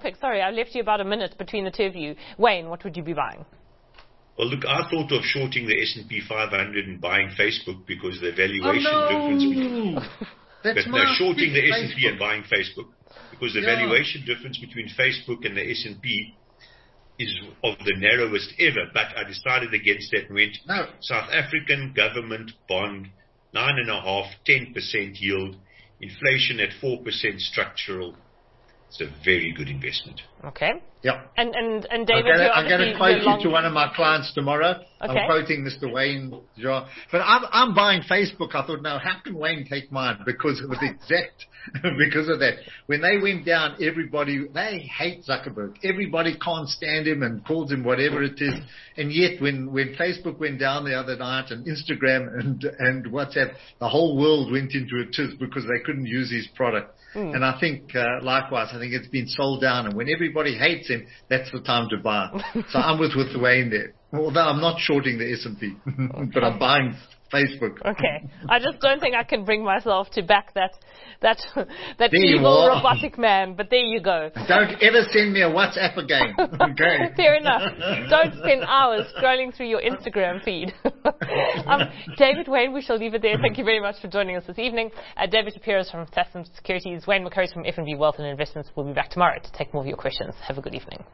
pick? Sorry, I left you about a minute between the two of you. Wayne, what would you be buying? Well, look, I thought of shorting the S&P 500 and buying Facebook because the valuation difference... shorting the S&P and buying Facebook. Because the valuation difference between Facebook and the S&P is of the narrowest ever. But I decided against that and went, South African government bond, 9.5%, 10% yield, inflation at 4% structural. It's a very good investment. Okay. Yeah. And David, I'm going to quote you to one of my clients tomorrow. Okay. I'm quoting Mr. Wayne. But I'm buying Facebook. I thought, no, how can Wayne take mine? Because of that. When they went down, they hate Zuckerberg. Everybody can't stand him and calls him whatever it is. And yet when Facebook went down the other night and Instagram and WhatsApp, the whole world went into a tiz because they couldn't use his product. And I think, likewise, I think it's been sold down. And when everybody hates him, that's the time to buy. So I'm with Wayne there. Although I'm not shorting the S&P, but I'm buying Facebook. Okay. I just don't think I can bring myself to back that evil robotic man. But there you go. Don't ever send me a WhatsApp again. Okay. Fair enough. Don't spend hours scrolling through your Instagram feed. David, Wayne, we shall leave it there. Thank you very much for joining us this evening. David Shapiro from Santam Securities, Wayne McCurry from FNB Wealth and Investments. We'll be back tomorrow to take more of your questions. Have a good evening.